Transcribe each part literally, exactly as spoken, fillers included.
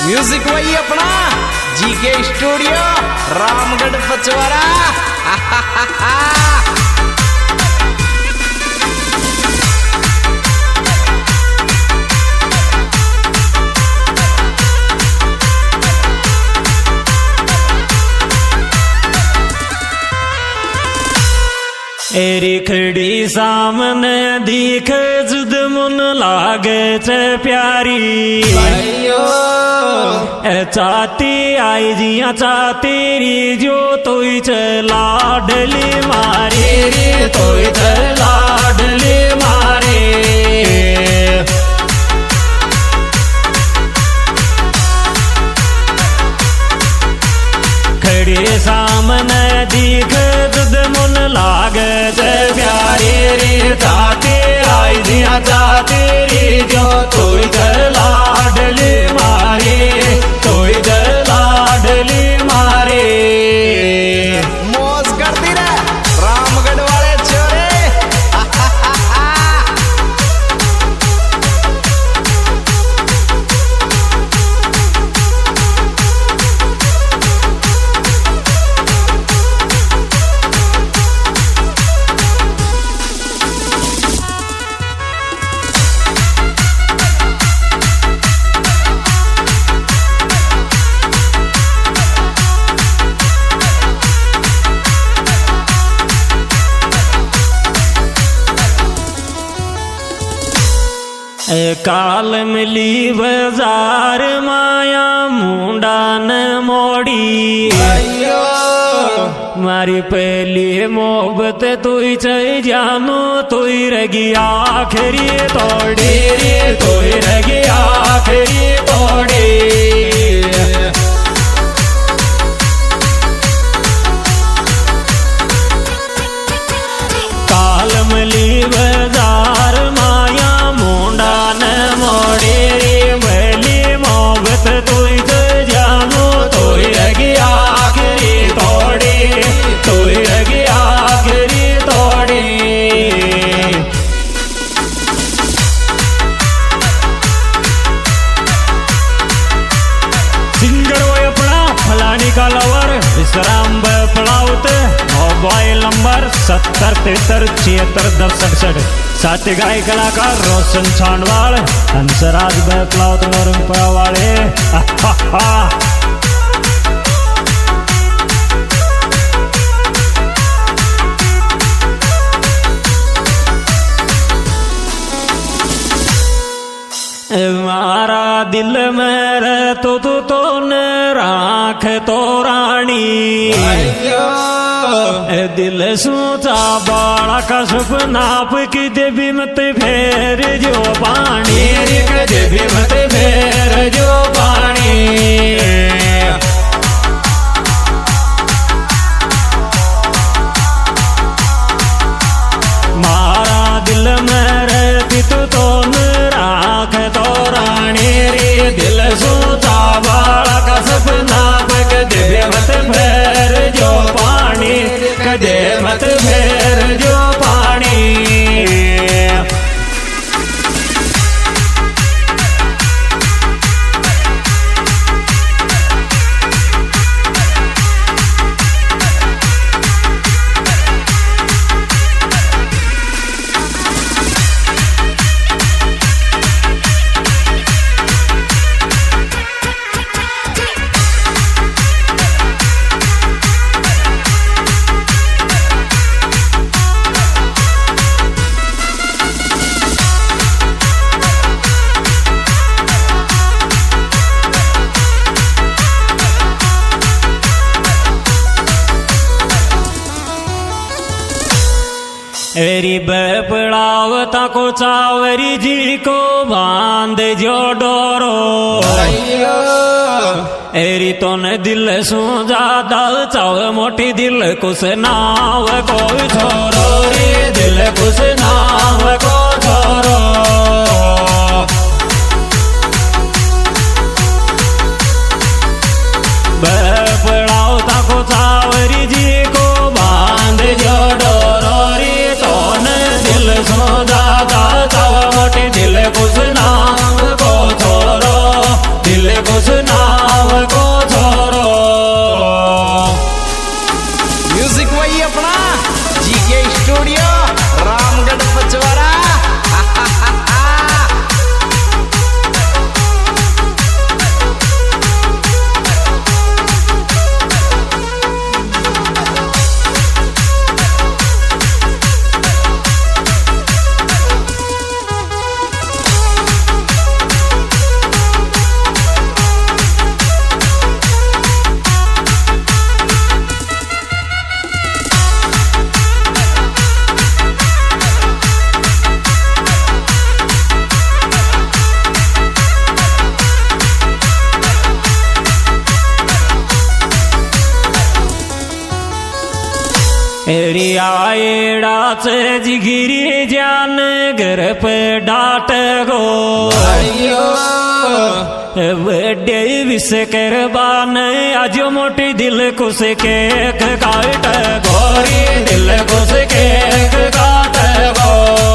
Music वही अपना GK studio Ramgarh Pachwara. एरी खड़ी सामने दिख जुद मुन लागे चे प्यारी ए चाती आई जिया चाती री जो तोई चे लाडली मारी रे तोई चे लाडली मारी। खड़ी सामने दिख जुद मुन लागे चे प्यारी रे चाती आई जिया चाती री जो तोई चे लाडली मारी तोई चे लाडली मारी। मौज करती रे रामगढ़ वाले छोरे। काल मिली बाजार माया मुंडा न मोड़ी मारी पहली मोहब्बत तुई चई जानू तुई रगी आखिरी तोड़ी रे तुई रगी आखिरी तोड़ी। काल मिली बाजार माया मुंडा न मोड़ी रे भली मोहब्बत तुई चई जानू तुई रगी आखिरी तोड़ी तुई रगी आखिरी तोड़ी। सिंगर वो अपना फलानी का लवर विश्राम पड़ाउत मोबाइल नंबर सत्तर तिहत्तर छिहत्तर दस सड़सठ साथ गाय कलाकार रोशन छांडवाल हंसराज पड़ाउत नौरंगपुरा वाले। मारा दिल में रह तो तू तो न राख तो रानी दिल सोचा बाड़ा का सपनाप की देवी मत फेर जो पानी देवी मत फेर जो पानी। मारा दिल में रहती तू तो न राख तो रानी रे दिल सोचा बाड़ा का सपना कदे मत फेर जो पानी कदे मत फेर जो पानी। एरी बपड़ावता को चावरी जी को बांध जो डोरो एरी तो न दिल सो ज्यादा चाव मोटी दिल कुछ नाव को छोरो रे दिल कुछ नाव को छोरो। बपड़ावता को चावरी जी को बांध जो डोरो रे तो न दिल सो ज्यादा चाव मोटी दिल कुछ नाव को छोरो दिल कुछ नाव रियाड़ाच जिगिरी जान घर पे डाट गो बड़े विष करबान आज मोटी दिल कुछ केक काट गोरी दिल कुछ केक काट गो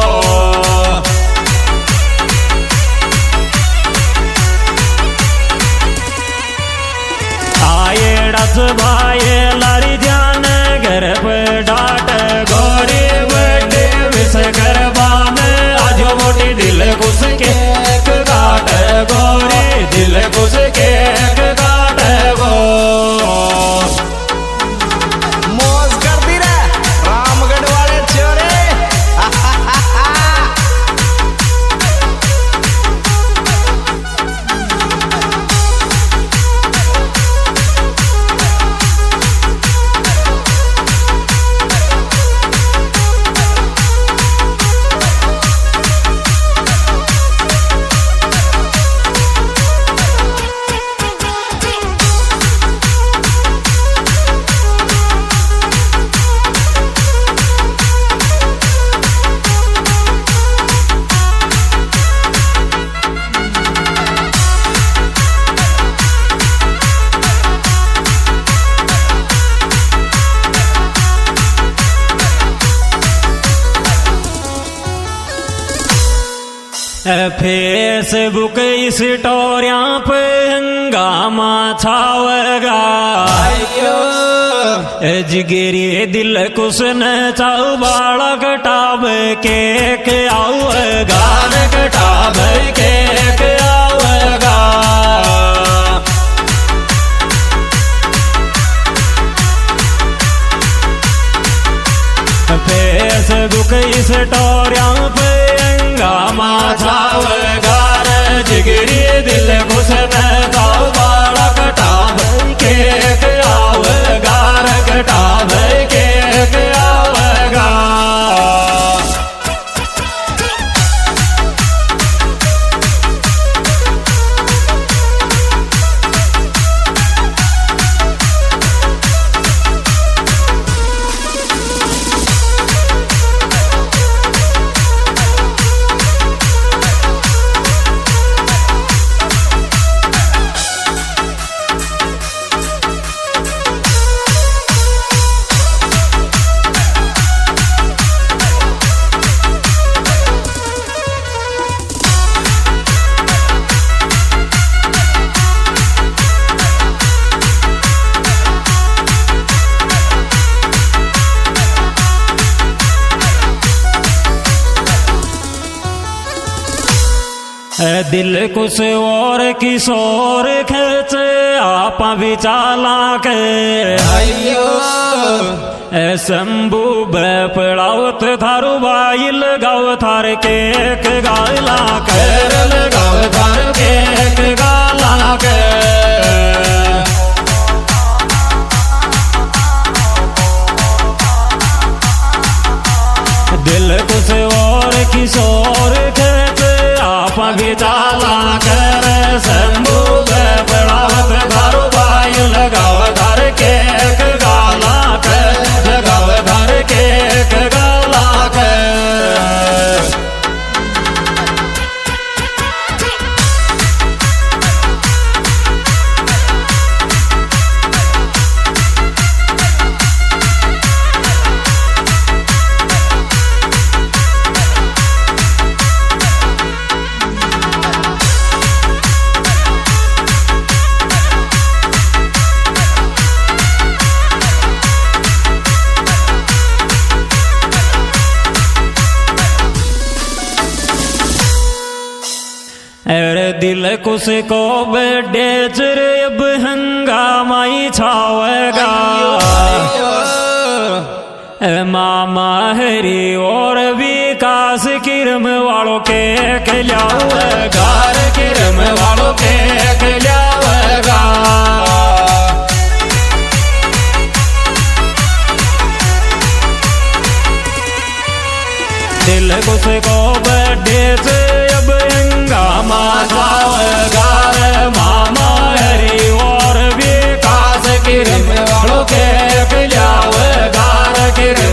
आएड़ाच भाई लारी जान घर पे डाट गोरी बड़े विष करबान आज मोटी दिल कुछ केक काट गोरी दिल कुछ केक काट गो मौज करती रे रामगढ़ वाले छोरे फेसबुक स्टोरियां पे हंगामा छावगा जिगरी दिल कुछ न चाऊ बाड़ा कटाब केक आऊगा कटाब केक आऊगा फेसबुक स्टोरियां पे हंगामा छावगार जिगरी दिल कुछ न चाऊ बाड़ा कटाब केक आऊगार कटाब केक आऊगा दिल कुछ और किशोर खेच आप भी चाला के शंभू बपड़ावत थारू बाइल गाव थार केक गाला कर गाव थार केक गाला के दिल कुछ और किशोर खेच आप भी चाला कर शंभू बपड़ावत थारू बाइल गाव थार केक गाला कर गाव थार केक गाला कर अरे दिल कुछ को बड़े चर अब हंगामाई छावेगा मामा हरी और विकास किरम वालों के खिलावेगा किरम वालों के खिलावेगा दिल कुछ को बड़े से अब हंगामा छावेगा मामा हरी और विकास किरम वालों के खिलावेगा किरम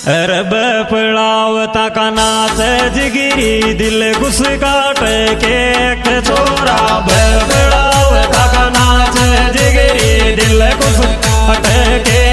रब पड़ावता का नाच जिगिरी दिल घुस काट के एक छोरा पड़ावता का नाच जिगिरी दिल घुस काट के